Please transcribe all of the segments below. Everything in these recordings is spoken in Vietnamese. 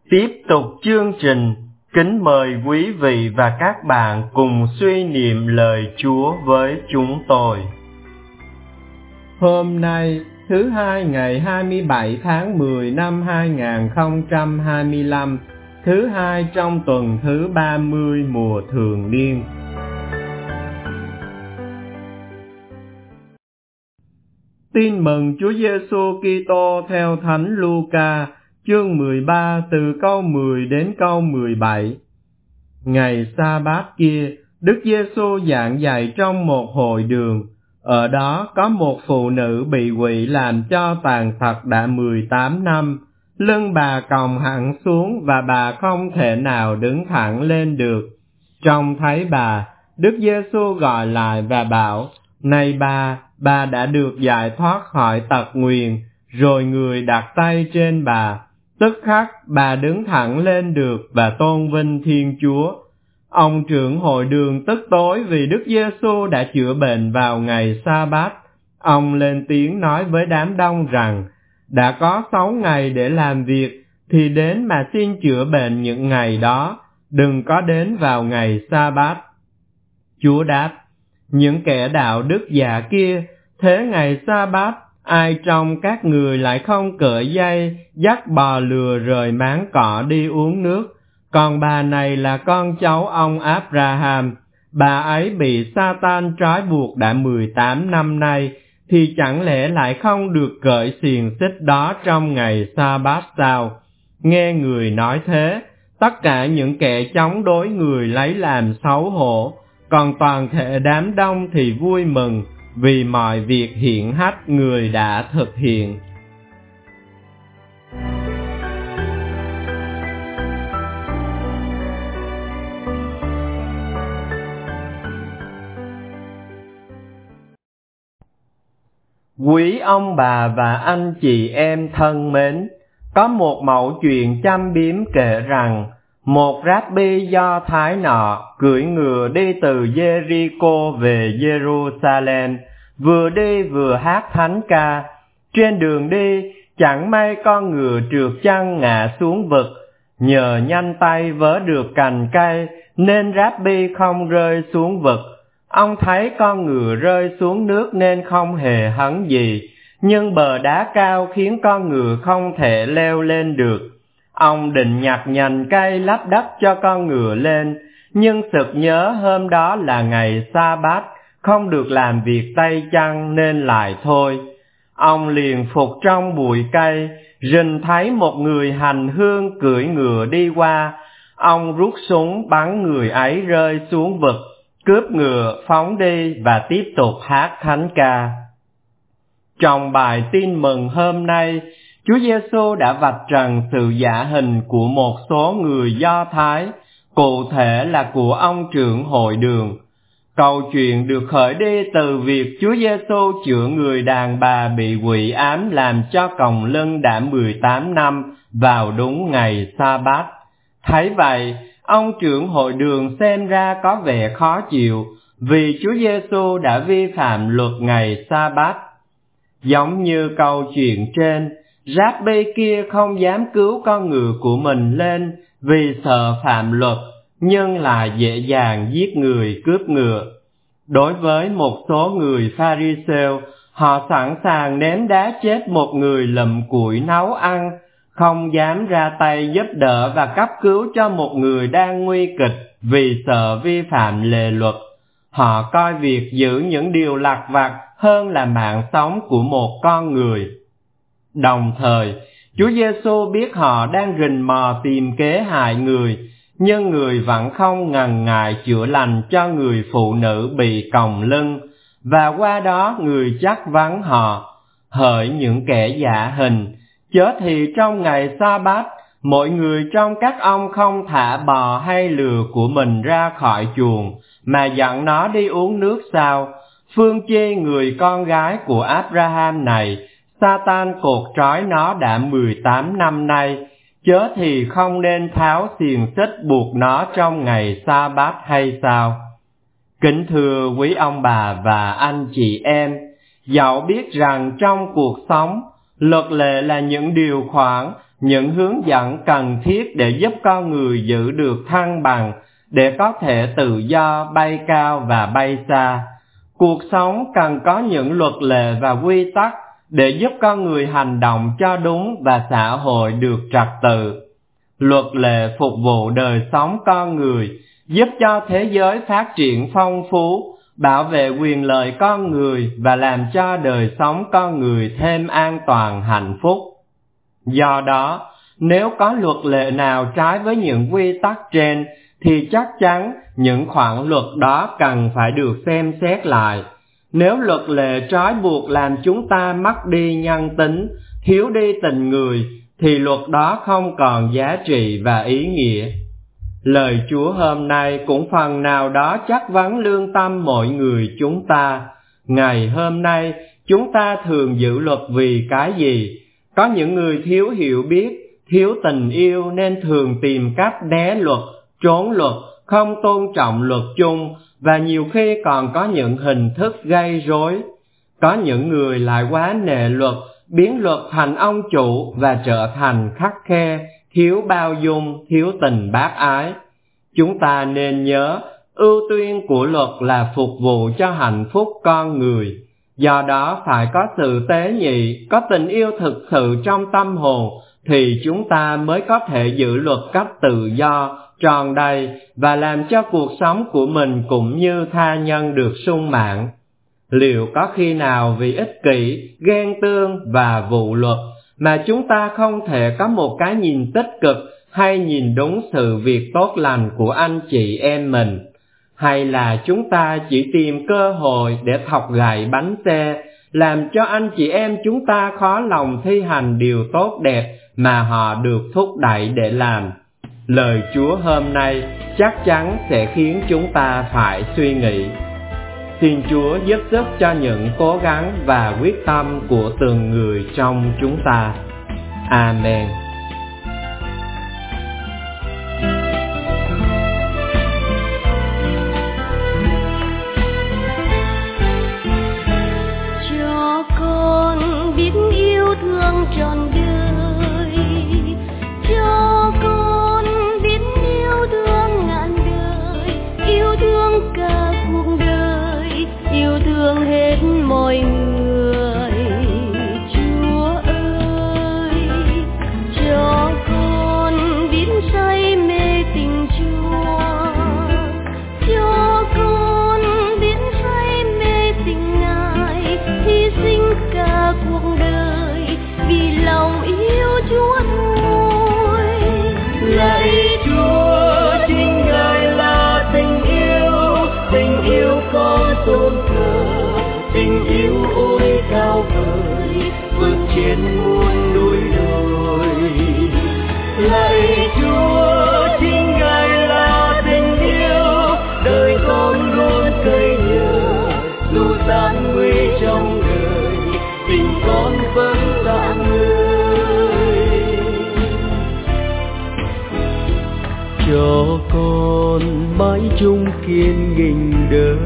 Tiếp tục chương trình, kính mời quý vị và các bạn cùng suy niệm lời Chúa với chúng tôi. Hôm nay, thứ Hai ngày 27 tháng 10 năm 2025, thứ Hai trong tuần thứ 30 mùa thường niên. Tin mừng Chúa Giêsu Kitô theo Thánh Luca, chương 13 từ câu 10 đến câu 17. Ngày Sa-bát kia, Đức Giêsu giảng dạy trong một hội đường. Ở đó có một phụ nữ bị quỷ làm cho tàn tật đã 18 năm. Lưng bà còng hẳn xuống và bà không thể nào đứng thẳng lên được. Trông thấy bà, Đức Giêsu gọi lại và bảo: Này bà đã được giải thoát khỏi tật nguyền. Rồi người đặt tay trên bà. Tức khắc bà đứng thẳng lên được và tôn vinh Thiên Chúa. Ông trưởng hội đường tức tối vì Đức Giêsu đã chữa bệnh vào ngày Sa-bát. Ông lên tiếng nói với đám đông rằng: đã có 6 ngày để làm việc, thì đến mà xin chữa bệnh những ngày đó, đừng có đến vào ngày Sa-bát. Chúa đáp: những kẻ đạo đức giả kia, thế ngày Sa-bát, ai trong các người lại không cởi dây, dắt bò lừa rời máng cỏ đi uống nước? Còn bà này là con cháu ông Abraham, bà ấy bị Sa-tan trói buộc đã 18 năm nay, thì chẳng lẽ lại không được cởi xiềng xích đó trong ngày Sa-bát sao? Nghe người nói thế, tất cả những kẻ chống đối người lấy làm xấu hổ, còn toàn thể đám đông thì vui mừng vì mọi việc hiển hách người đã thực hiện. Quý ông bà và anh chị em thân mến, có một mẩu chuyện châm biếm kể rằng một Ráp-bi Do Thái nọ cưỡi ngựa đi từ Jericho về Jerusalem, vừa đi vừa hát thánh ca. Trên đường đi, chẳng may con ngựa trượt chân ngã xuống vực. Nhờ nhanh tay vớ được cành cây nên Ráp-bi không rơi xuống vực. Ông thấy con ngựa rơi xuống nước nên không hề hấn gì, nhưng bờ đá cao khiến con ngựa không thể leo lên được. Ông định nhặt nhành cây lấp đất cho con ngựa lên, nhưng sực nhớ hôm đó là ngày Sa-bát, không được làm việc tay chân nên lại thôi. Ông liền phục trong bụi cây, rình thấy một người hành hương cưỡi ngựa đi qua. Ông rút súng bắn người ấy rơi xuống vực, cướp ngựa phóng đi và tiếp tục hát thánh ca. Trong bài tin mừng hôm nay, Chúa Giêsu đã vạch trần sự giả hình của một số người Do Thái, cụ thể là của ông trưởng hội đường. Câu chuyện được khởi đi từ việc Chúa Giêsu chữa người đàn bà bị quỷ ám làm cho còng lưng đã 18 năm vào đúng ngày Sa-bát. Thấy vậy, ông trưởng hội đường xem ra có vẻ khó chịu vì Chúa Giêsu đã vi phạm luật ngày Sa-bát. Giống như câu chuyện trên, Ráp-bi kia không dám cứu con ngựa của mình lên vì sợ phạm luật, nhưng lại dễ dàng giết người cướp ngựa. Đối với một số người Pha-ri-sêu, họ sẵn sàng ném đá chết một người lụm củi nấu ăn, không dám ra tay giúp đỡ và cấp cứu cho một người đang nguy kịch vì sợ vi phạm lề luật. Họ coi việc giữ những điều lặt vặt hơn là mạng sống của một con người. Đồng thời, Chúa Giêsu biết họ đang rình mò tìm kế hại người, nhưng người vẫn không ngần ngại chữa lành cho người phụ nữ bị còng lưng, và qua đó người trách vấn họ: hỡi những kẻ giả hình, chớ thì trong ngày Sa-bát, mỗi người trong các ông không thả bò hay lừa của mình ra khỏi chuồng, mà dẫn nó đi uống nước sao? Phương chi người con gái của Abraham này, Sa-tan cột trói nó đã 18 năm nay, chớ thì không nên tháo xiềng xích buộc nó trong ngày Sa-bát hay sao? Kính thưa quý ông bà và anh chị em, dẫu biết rằng trong cuộc sống, luật lệ là những điều khoản những hướng dẫn cần thiết để giúp con người giữ được thăng bằng, để có thể tự do bay cao và bay xa. Cuộc sống cần có những luật lệ và quy tắc để giúp con người hành động cho đúng và xã hội được trật tự. Luật lệ phục vụ đời sống con người, giúp cho thế giới phát triển phong phú, bảo vệ quyền lợi con người và làm cho đời sống con người thêm an toàn hạnh phúc. Do đó, nếu có luật lệ nào trái với những quy tắc trên, thì chắc chắn những khoản luật đó cần phải được xem xét lại. Nếu luật lệ trói buộc làm chúng ta mất đi nhân tính, thiếu đi tình người, thì luật đó không còn giá trị và ý nghĩa. Lời Chúa hôm nay cũng phần nào đó chất vấn lương tâm mọi người chúng ta. Ngày hôm nay, chúng ta thường giữ luật vì cái gì? Có những người thiếu hiểu biết, thiếu tình yêu nên thường tìm cách né luật, trốn luật, không tôn trọng luật chung, và nhiều khi còn có những hình thức gây rối. Có những người lại quá nể luật, biến luật thành ông chủ và trở thành khắt khe, thiếu bao dung, thiếu tình bác ái. Chúng ta nên nhớ, ưu tiên của luật là phục vụ cho hạnh phúc con người. Do đó phải có sự tế nhị, có tình yêu thực sự trong tâm hồn, thì chúng ta mới có thể giữ luật cách tự do, tròn đầy và làm cho cuộc sống của mình cũng như tha nhân được sung mãn. Liệu có khi nào vì ích kỷ, ghen tương và vụ luật mà chúng ta không thể có một cái nhìn tích cực hay nhìn đúng sự việc tốt lành của anh chị em mình? Hay là chúng ta chỉ tìm cơ hội để thọc gậy bánh xe, làm cho anh chị em chúng ta khó lòng thi hành điều tốt đẹp mà họ được thúc đẩy để làm? Lời Chúa hôm nay chắc chắn sẽ khiến chúng ta phải suy nghĩ. Xin Chúa giúp sức cho những cố gắng và quyết tâm của từng người trong chúng ta. Amen. Cho con biết yêu thương trọn đời, cho con biết yêu thương ngàn đời, yêu thương cả cuộc đời, yêu thương hết mọi người. Chúa ơi, cho con biết say mê tình Chúa, cho con biết say mê tình Ngài, hy sinh cả cuộc đời vì lòng yêu Chúa thôi. Lạy Chúa, chính Ngài là tình yêu con tôn thờ, tình yêu ôi cao vời, vượt trên muôn núi đồi. Lạy Chúa, chính Ngài là tình yêu, đời con luôn cậy nhờ, dù gian nguy trong đời, tình con vẫn dạng người. Cho con mãi chung kiên nghinh đời,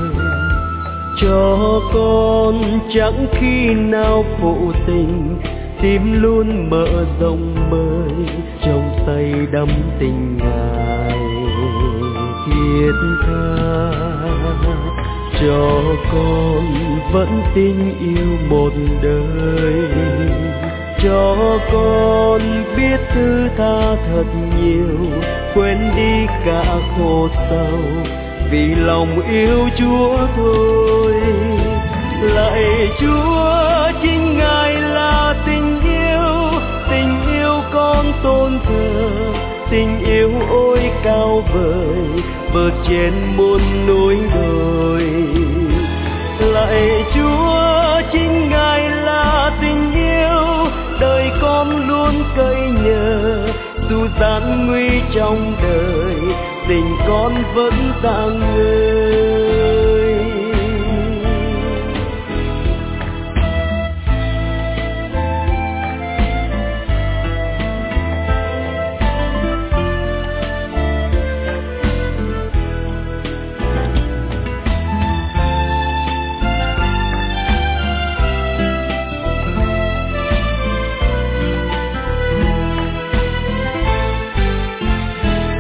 cho con chẳng khi nào phụ tình, tim luôn mở rộng mới trong say đắm tình Ngài thiết tha. Cho con vẫn tin yêu một đời, cho con biết thứ tha thật nhiều, quên đi cả khổ sầu vì lòng yêu Chúa thôi. Lạy Chúa, chính Ngài là tình yêu con tôn thờ, tình yêu ôi cao vời, vượt trên muôn núi đồi. Lạy Chúa, chính Ngài là tình yêu, đời con luôn cậy nhờ, dù gian nguy trong đời, tình con vẫn dạng người.